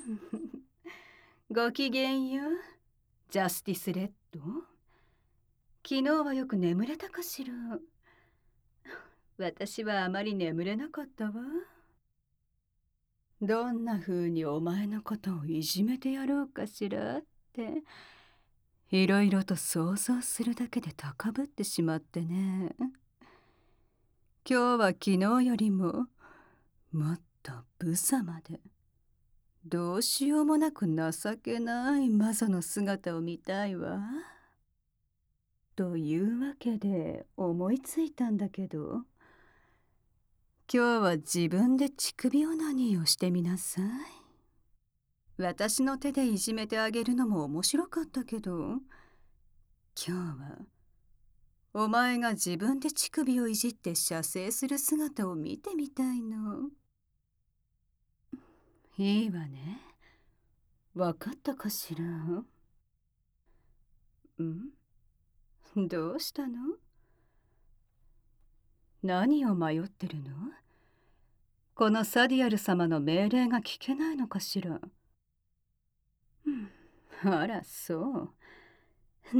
ごきげんよう、ジャスティスレッド。昨日はよく眠れたかしら。私はあまり眠れなかったわ。どんな風にお前のことをいじめてやろうかしらって、いろいろと想像するだけで高ぶってしまってね。今日は昨日よりももっと無様で、どうしようもなく情けない魔女の姿を見たいわ。というわけで思いついたんだけど、今日は自分で乳首オナニーをしてみなさい。私の手でいじめてあげるのも面白かったけど、今日はお前が自分で乳首をいじって射精する姿を見てみたいの。いいわね。わかったかしら？どうしたの？何を迷ってるの？このサディアル様の命令が聞けないのかしら？あら、そう。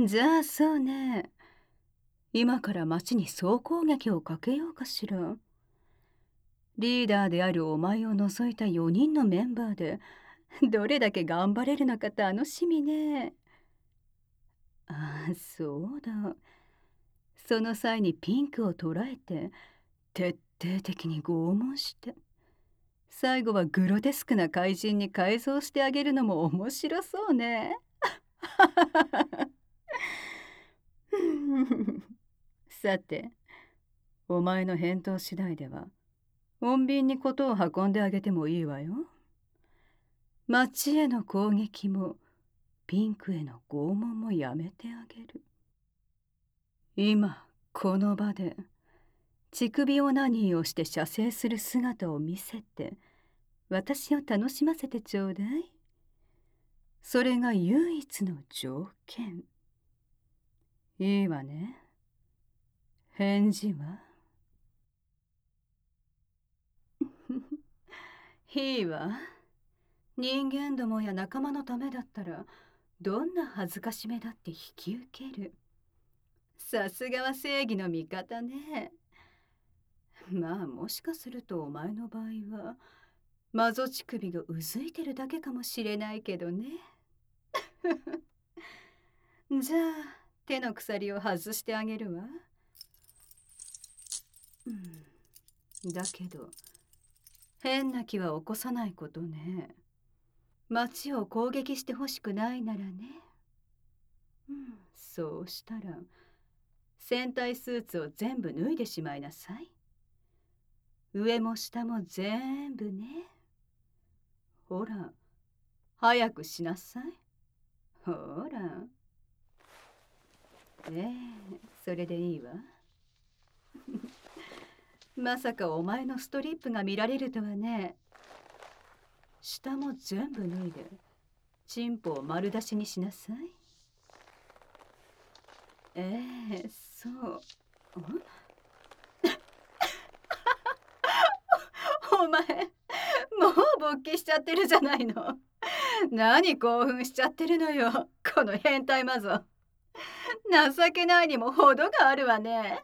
じゃあそうね。今から町に総攻撃をかけようかしら。リーダーであるお前を除いた4人のメンバーでどれだけ頑張れるのか楽しみね。ああ、そうだ。その際にピンクを捉えて徹底的に拷問して、最後はグロテスクな怪人に改造してあげるのも面白そうね。さて、お前の返答次第では穏便に事を運んであげてもいいわよ。町への攻撃もピンクへの拷問もやめてあげる。今この場で乳首オナニーをして射精する姿を見せて私を楽しませてちょうだい。それが唯一の条件。いいわね。返事は？いいわ。人間どもや仲間のためだったらどんな恥ずかしめだって引き受ける。さすがは正義の味方ね。まあもしかするとお前の場合は魔女乳首がうずいてるだけかもしれないけどね。じゃあ手の鎖を外してあげるわ。だけど変な気は起こさないことね。町を攻撃してほしくないならね。そうしたら戦隊スーツを全部脱いでしまいなさい。上も下も全部ね。ほら、早くしなさい。ほら。それでいいわ。まさかお前のストリップが見られるとはね。下も全部脱いでチンポを丸出しにしなさい。そう。お前もう勃起しちゃってるじゃないの。何興奮しちゃってるのよ、この変態魔女。情けないにも程があるわね。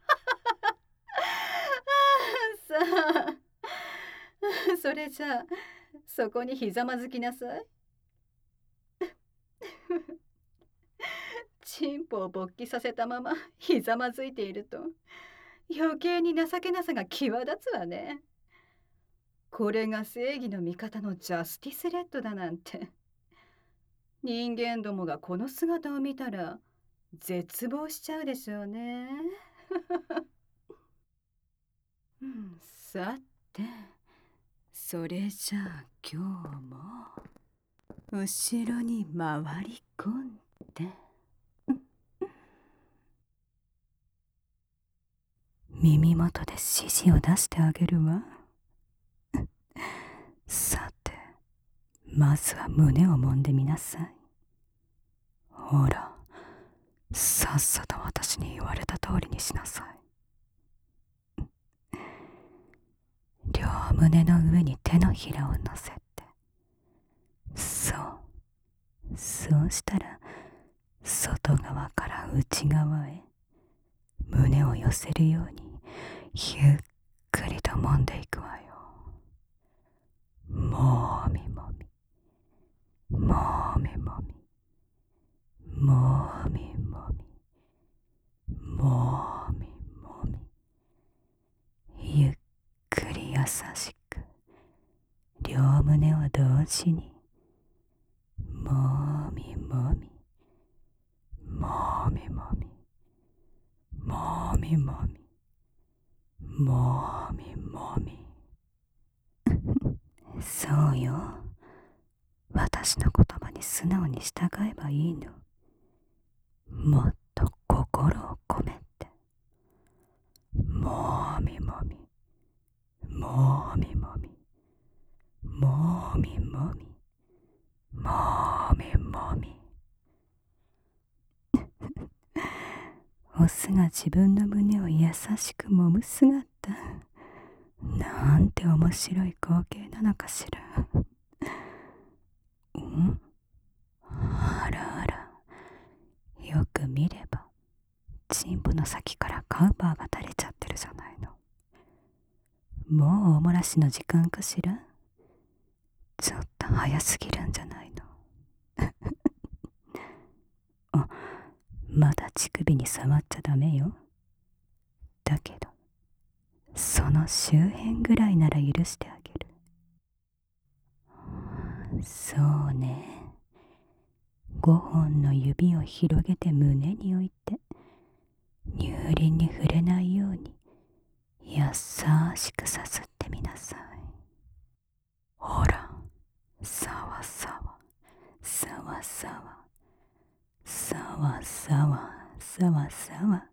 さあ、それじゃあそこにひざまずきなさい。チンポを勃起させたままひざまずいていると余計に情けなさが際立つわね。これが正義の味方のジャスティスレッドだなんて。人間どもがこの姿を見たら絶望しちゃうでしょうね。さて、それじゃあ今日も後ろに回り込んで耳元で指示を出してあげるわ。さて、まずは胸を揉んでみなさい。ほら、さっさと私に言われた通りにしなさい。両胸の上に手のひらを乗せてそうしたら外側から内側へ胸を寄せるようにゆっくりと揉んでいくわよ。もみもみ、もみもみ、もみもみ、もみもみ、ゆっくり優しく両胸を同時にもみもみ、もみもみ、もみもみ、もみもみ。そうよ。私の言葉に素直に従えばいいの。もっと心を込めて。もみもみ、もみもみ、もみもみ、もみもみ。オスが自分の胸を優しく揉む姿、なんて面白い光景なのかしら。あらあら、よく見ればチンポの先からカウパーが垂れちゃってるじゃないの。もうおもらしの時間かしら。ちょっと早すぎるんじゃないの。あ、まだ乳首に触っちゃダメよ。だけどその周辺ぐらいなら許してあげる。そうね。5本の指を広げて胸に置いて、乳輪に触れないように優しくさすってみなさい。ほら、さわさわ、さわさわ、さわさわ、さわさわ。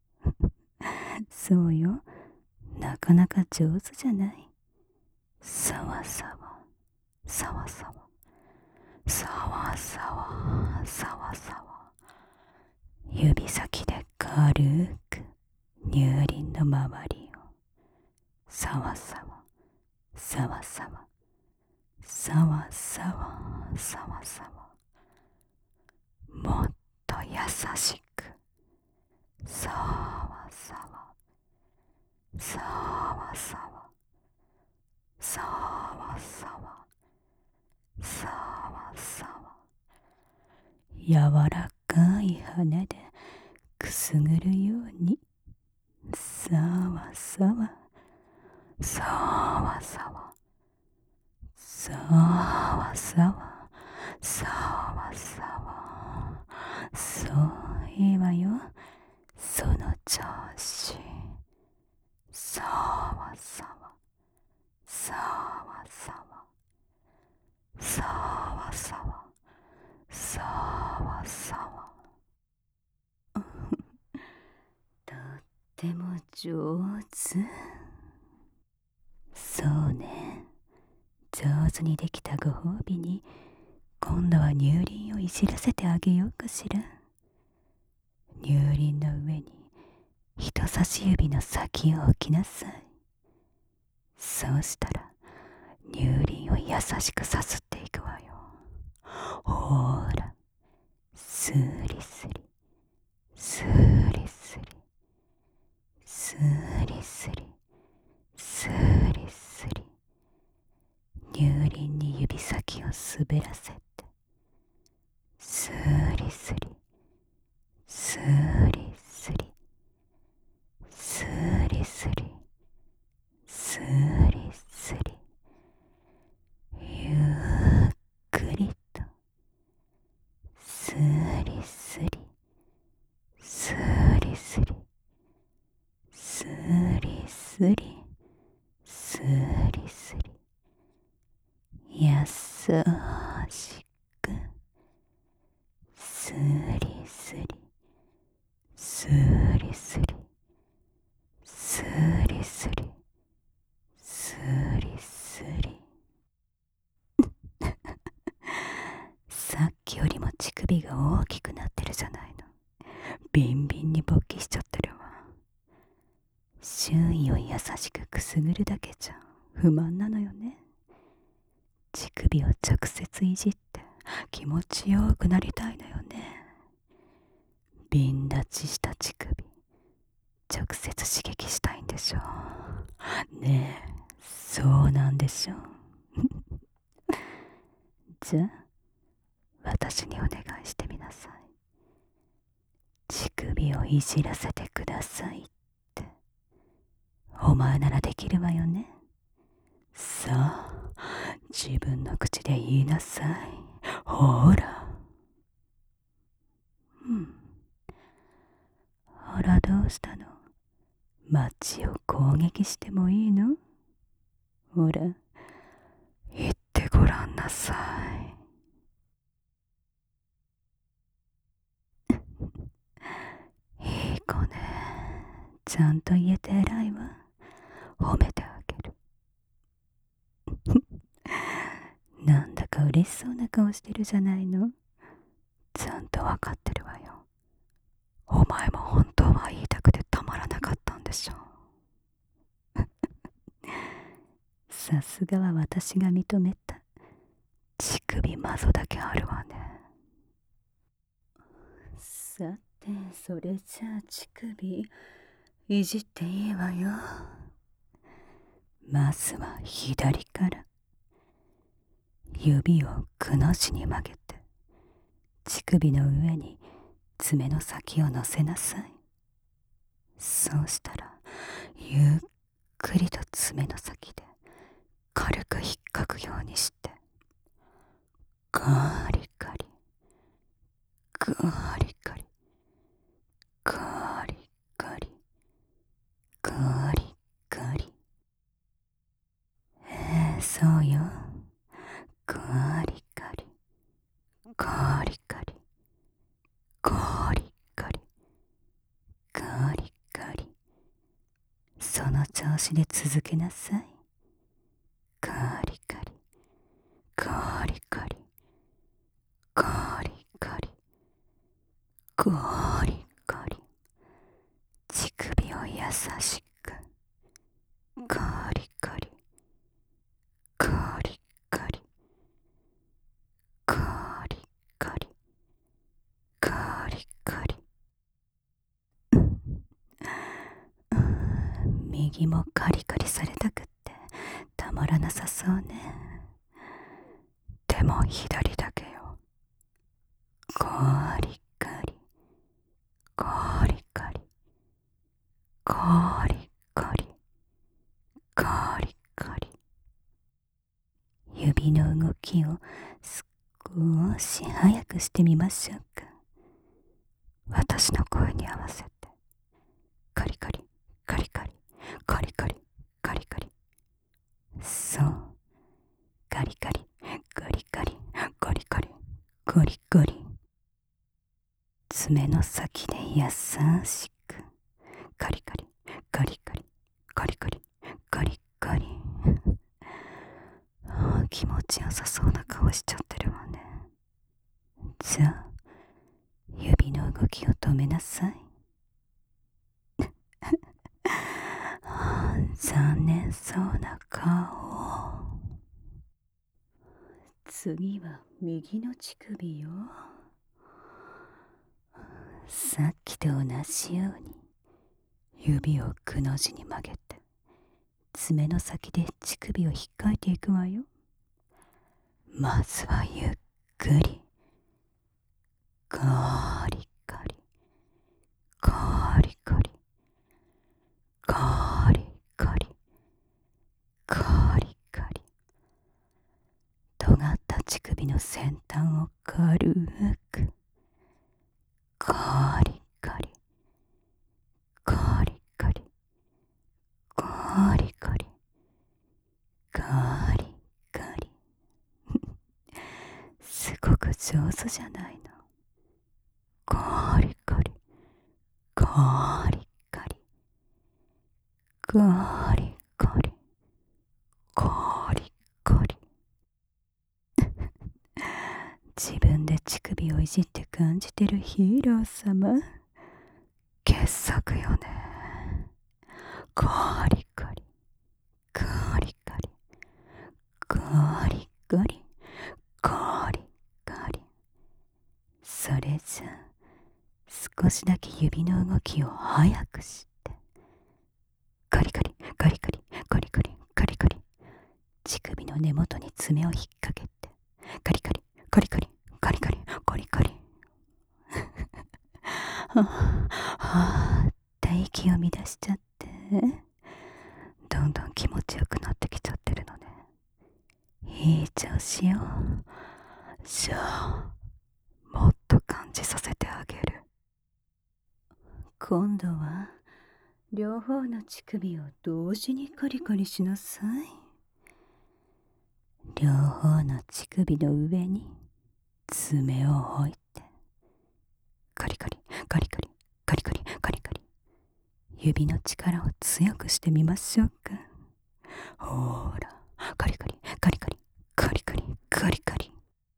そうよ、なかなか上手じゃない。さわさわ、さわさわ、さわさわ、さわさわ。指先で軽く乳輪の周りをさわさわ、さわさわ、さわさわ、さわさわ。もっと優しくさわさわ、さわさわ、さわさわ、さわさわ。柔らかい羽でくすぐるようにさわさわ、さわさわ、さわさわ、さわさわ。そういいわよ。その調子。さわさわ、さわさわ、さわさわ、さわさわ。とっても上手。そうね。上手にできたご褒美に今度は乳輪をいじらせてあげようかしら。乳輪の上に人差し指の先を置きなさい。そうしたら乳輪を優しくさすっていくわよ。ほーら、スリスリ、スリスリ、スリスリ、スリスリ。乳輪に指先を滑らせて、スリスリ、スリスリ、スリスリ、スリスリ。ゆっくりとスリスリ、スリスリ、スリスリ、スリスリ。優しくスリスリ、スリスリ、スリスリ、スリスリ。さっきよりも乳首が大きくなってるじゃないの。ビンビンに勃起しちゃってるわ。周囲を優しくくすぐるだけじゃ不満なのよね。乳首を直接いじって気持ちよくなりたいのよね。瓶立ちした乳首、直接刺激したいんでしょう。ねえ、そうなんでしょう。じゃあ、私にお願いしてみなさい。乳首をいじらせてくださいって。お前ならできるわよね。さあ、自分の口で言いなさい。ほら。ほら、どうしたの？街を攻撃してもいいの？ほら、言ってごらんなさい。いい子ね。ちゃんと言えて偉いわ。褒めてあげる。なんだか嬉しそうな顔してるじゃないの。ちゃんとわかってるわよ。お前も本当は言いたくてたまらなかったんでしょう。さすがは私が認めた。乳首マゾだけあるわね。さて、それじゃあ乳首いじっていいわよ。まずは左から。指をくの字に曲げて、乳首の上に爪の先を乗せなさい。そうしたら、ゆっくりと爪の先で軽く引っかくようにして、ガリガリ、ガリガリ、ガリガリ、ガリガリ。そうよ。ガリガリ、ガリガリ、ガリガリ、ガリガリ。その調子で続けなさい。ガリガリ、ガリガリ、ガリガリ、ガリガリ。乳首を優しく。ガリガリ、ガリガリ、ガリガリ、ガリガリ。右もカリカリされたくってたまらなさそうね。でも左だけよ。ガリガリ、ガリガリ、ガリガリ、ガリガリ。指の動きを少し早くしてみましょうか。私の声に合わせて。カリカリ、カリカリ、カリカリ、カリカリ。そう。カリカリ、カリカリ、カリカリ、カリカリ。爪の先で優しく。カリカリ、カリカリ、カリカリ、カリカリ。気持ちよさそうな顔しちゃってるわね。じゃあ、指の動きを止めなさい。残念そうな顔。次は右の乳首よ。さっきと同じように指をくの字に曲げて、爪の先で乳首を引っかいていくわよ。まずはゆっくり。ガリガリ、ガリガリ、ガリガリ、ガリガリ。尖った乳首の先端を軽く。ガリガリ、ガリガリ、ガリガリ、ガリガリ。すごく上手じゃないの。ガリガリ、ガリガリ、ガリガリ、ガリガリ。自分で乳首をいじって感じてるヒーロー様。傑作よね。ガリガリ、ガリガリ、ガリガリ、ガリガしだけ指の動きを速くして、カリカリカリカリカリカリカリカリ、乳首の根元に爪を引っ掛けて、カリカリカリカリカリカリカリカリはあって息を乱しちゃって、どんどん気持ちよくなってきちゃってるのね。いい調子よ。じゃあもっと感じさせてあげる。 今度は両方の乳首を同時にカリカリしなさい。 両方の乳首の上に爪を置いて、カリカリカリカリカリカリカリカリ、指の力を強くしてみましょうか。ほーら、カリカリカリカリカリカリカリカリ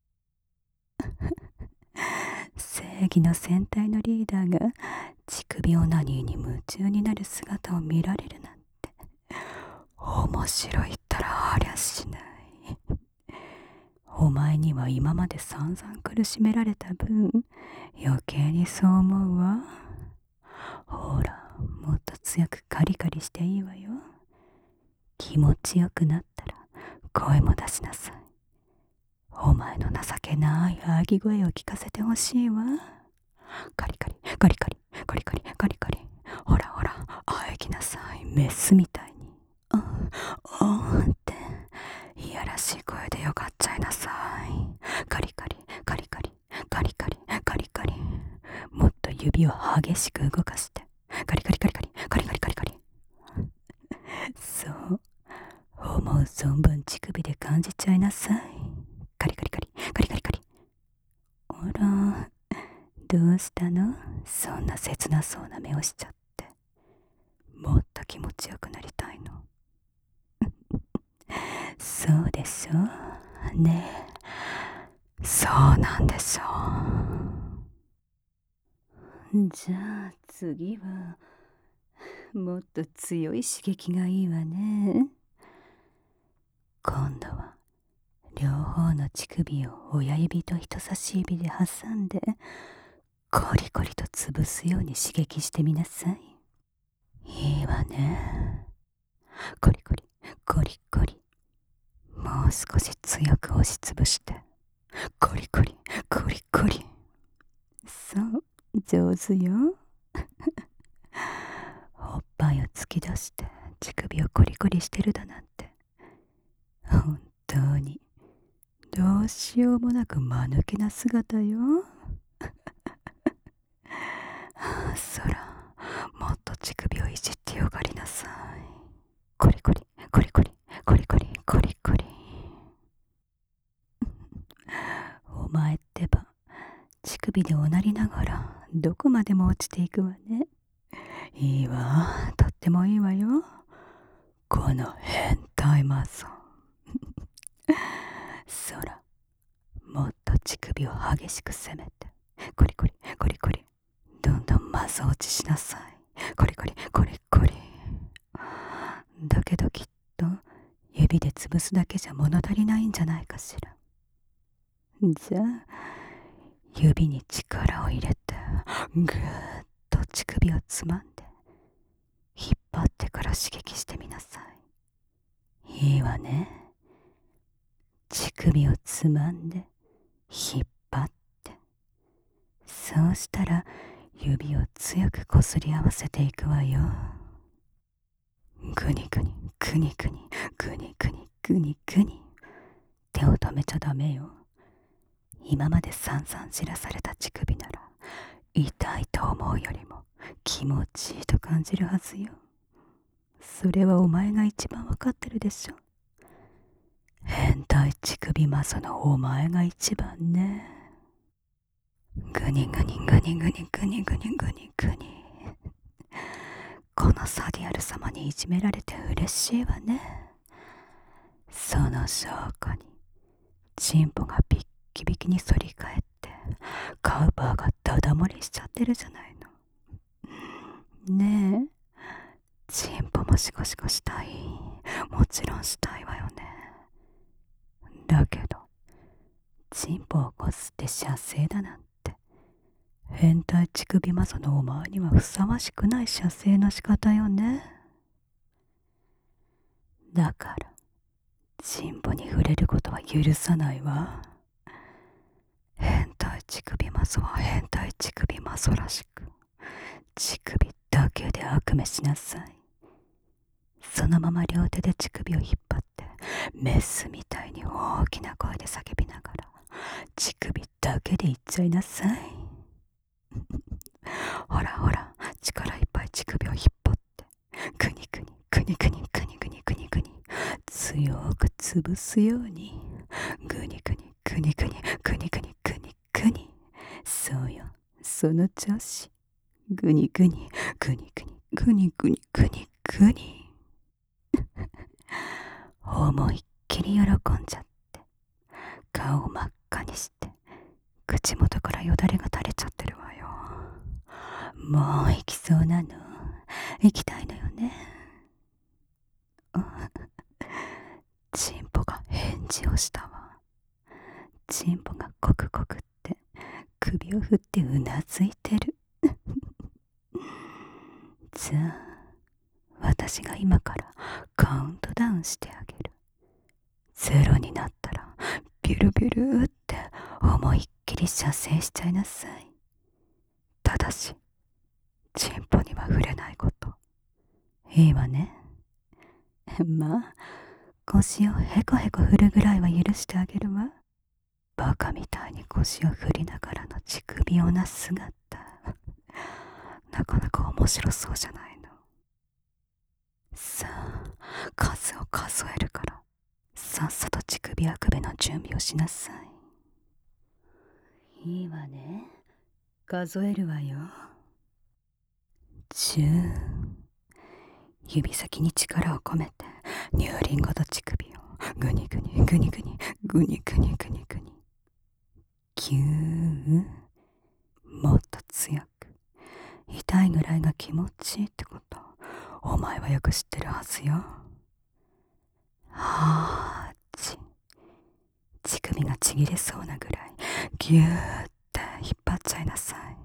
正義の戦隊のリーダーが乳首オナニーに夢中になる姿を見られるなんて、面白いったらありゃしない。お前には今まで散々苦しめられた分、余計にそう思うわ。ほら、もっと強くカリカリしていいわよ。気持ちよくなったら声も出しなさい。お前の情けないあぎ声を聞かせてほしいわ。カリカリカリカリカリカリカリカリ、ほらほら、あえぎなさい、メスみたいに。っていやらしい声でよかっちゃいなさい。カリカリカリカリカリカリカリカリ、もっと指を激しく動かして、カリカリカリカリカリカリカリカリ。そう、思う存分乳首で感じちゃいなさい。カリカリカリカリカリカリ。あら、どうしたの？そんな切なそうな目をしちゃって。もっと気持ちよくなりたいの？そうでしょねえ、そうなんでしょう。じゃあ次はもっと強い刺激がいいわね。 今度は両方の乳首を親指と人差し指で挟んで、コリコリと潰すように刺激してみなさい。いいわね。コリコリコリコリ、もう少し強く押しつぶして、コリコリコリコリ。そう、上手よ。おっぱいを突き出して乳首をコリコリしてるだなんて、本当にどうしようもなく間抜けな姿よ。そら、もっと乳首をいじってよがりなさい。コリコリコリコリコリコリコリコリ。お前ってば、乳首でおなりながらどこまでも落ちていくわね。いいわ、とってもいいわよ、この変態マゾン。そら、もっと乳首を激しく攻めて、コリコリコリコリ、どんどんマゾ落ちしなさい。コリコリコリコリ。だけどきっと指で潰すだけじゃ物足りないんじゃないかしら。じゃあ指に力を入れてぐーっと乳首をつまんで引っ張ってから刺激してみなさい。いいわね。乳首をつまんで引っ張って、そうしたら指を強くこすり合わせていくわよ。グニグニグニグニグニグニグニグニ。手を止めちゃダメよ。今まで散々知らされた乳首なら痛いと思うよりも気持ちいいと感じるはずよ。それはお前が一番わかってるでしょ。変態乳首マゾのお前が一番ね。グニグニグニグニグニグニグニグニ。このサディアル様にいじめられて嬉しいわね。その証拠にチンポがビッキビキに反り返ってカウパーがダダ漏れしちゃってるじゃないの。ねえ、チンポもシコシコしたい。もちろんしたいわよね。だけどチンポをこすって射精だなんて変態乳首マゾのお前にはふさわしくない射精の仕方よね。だからチンポに触れることは許さないわ。変態乳首マゾは変態乳首マゾらしく、乳首だけで悪夢しなさい。そのまま両手で乳首を引っ張ってメスみたいに大きな声で叫びながら乳首だけで言っちゃいなさい。ほらほら、力いっぱい乳首を引っ張ってグニグニグニグニグニグニグニグニ強く潰すようにグニグニグニグニグニグニグニグニ。そうよ、その調子。グニグニグニグニグニグニグニグニ。思いっきり喜んじゃって顔を真っ赤にして口元からよだれが垂れちゃってるわよ。もう行きそうなの？行きたいのよね。チンポが返事をしたわ。チンポがコクコクって首を振ってうなずいてる。じゃあ私が今からカウントダウンしてあげる。0になったらビュルビュルって思いっきり射精しちゃいなさい。ただしチンポには触れないこと。いいわね。まあ腰をヘコヘコ振るぐらいは許してあげるわ。バカみたいに腰を振りながらの乳首をな姿なかなか面白そうじゃないの。さあ数を数えるからさっさと乳首あくべの準備をしなさい。 いいわね。数えるわよ。 10。指先に力を込めて乳輪ごと乳首をグニグニグニグニグニグニグニグニ。9。もっと強く。痛いぐらいが気持ちいいってことお前はよく知ってるはずよ。8。乳首がちぎれそうなぐらいギューって引っ張っちゃいなさい。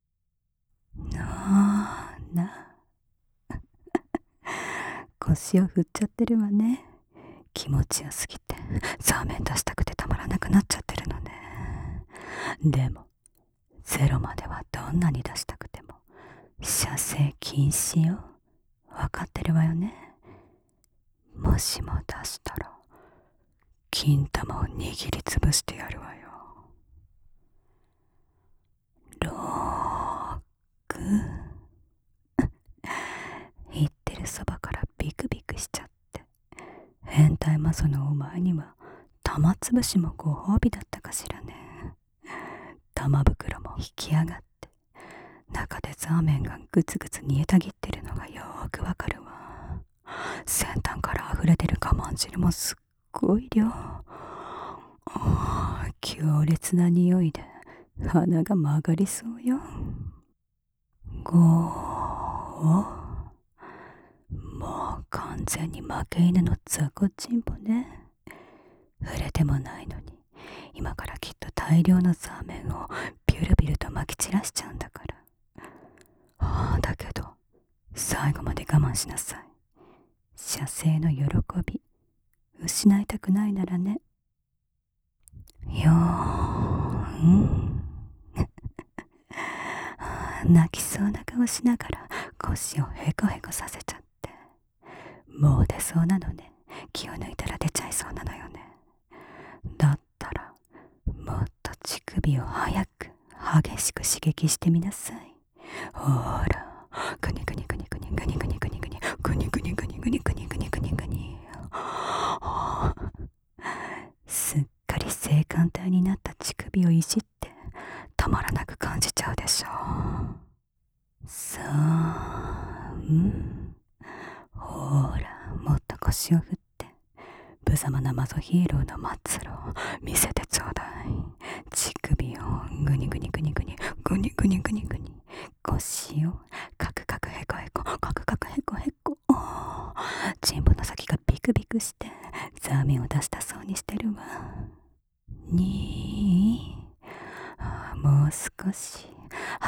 腰を振っちゃってるわね。気持ちよすぎてサーメン出したくてたまらなくなっちゃってるのね。でも0まではどんなに出したくても射精禁止よ。わかってるわよね。もしも出したら金玉を握りつぶしてやるわよ。6。言ってるそばからビクビクしちゃって変態マゾのお前には玉つぶしもご褒美だったかしらね。玉袋も引き上がって中でザーメンがグツグツ煮えたぎってるのがよーくわかるわ。先端から溢れてる我慢汁もすっごい量。強烈な匂いで鼻が曲がりそうよ。5。もう完全に負け犬の雑魚チンポね。触れてもないのに今からきっと大量のザーメンをビュルビュルと撒き散らしちゃうんだから。だけど最後まで我慢しなさい。射精の喜び失いたくないならね。泣きそうな顔しながら腰をヘコヘコさせちゃってもう出そうなのね。気を抜いたら出ちゃいそうなのよね。だったらもっと乳首を早く激しく刺激してみなさい。ほらグニグニグニグニグニグニグニグニグニグニグニグニグニグニグニグニ。すっかり性感帯になった乳首をいじってたまらなく感じちゃうでしょう。さあ、ほらもっと腰を振って無様なマゾヒーローの末路を見せてちょうだい。乳首をグニグニグニグニグニグニグニグニ。腰をカクカクヘコヘコカクカクヘコヘコ。チンポの先がビクビクしてザーメンを出したそうにしてるわ。2。もう少し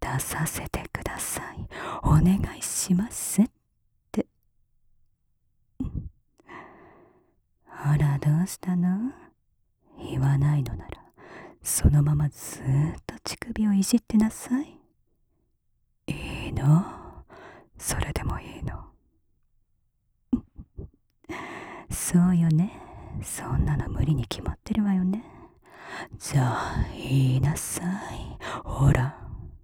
出させてください。お願いしますって。ほら、どうしたの？言わないのなら、そのままずーっと乳首をいじってなさい。いいの？それでもいいの？そうよね。そんなの無理に決まってるわよね。じゃあ、言いなさい。ほら。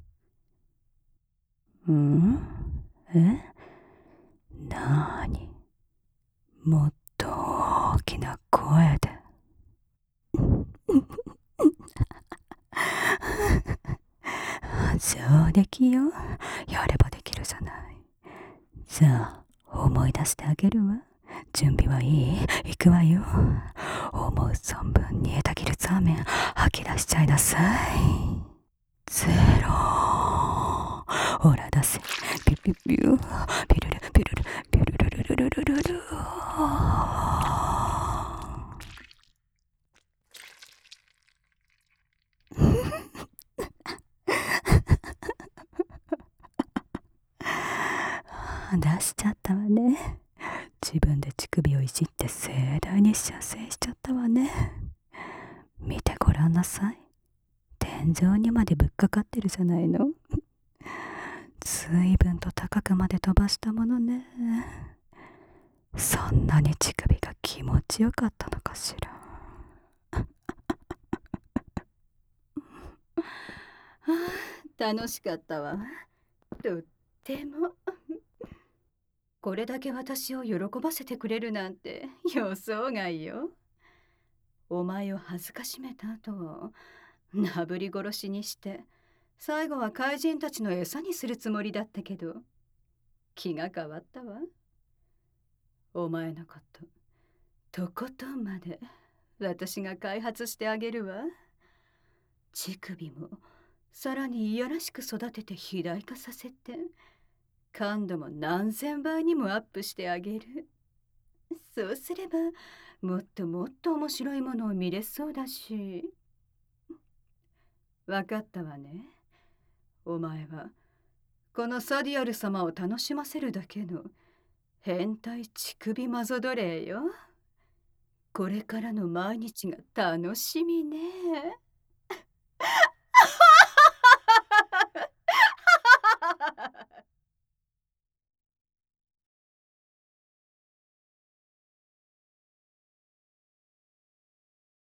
え？なーに？もっと大きな声で。上出来よ。やればできるじゃない。じゃあ、思い出してあげるわ。準備はいい？行くわよ。思う存分煮えたぎるザーメン吐き出しちゃいなさい。ゼロ。ほら出せ。ピュピュピュ。ピルルピルルピルルルルルルルル。出しちゃったわね。自分で乳首をいじって盛大に射精しちゃったわね。見てごらんなさい。天井にまでぶっかかってるじゃないの。随分と高くまで飛ばしたものね。そんなに乳首が気持ちよかったのかしら。 楽しかったわ。とっても。これだけ私を喜ばせてくれるなんて予想外よ。お前を恥ずかしめた後、なぶり殺しにして最後は怪人たちの餌にするつもりだったけど、気が変わったわ。お前のこととことんまで私が開発してあげるわ。乳首もさらにいやらしく育てて肥大化させて、感度も何千倍にもアップしてあげる。そうすればもっともっと面白いものを見れそうだし。わかったわね。お前はこのサディアル様を楽しませるだけの変態乳首マゾ奴隷よ。これからの毎日が楽しみね。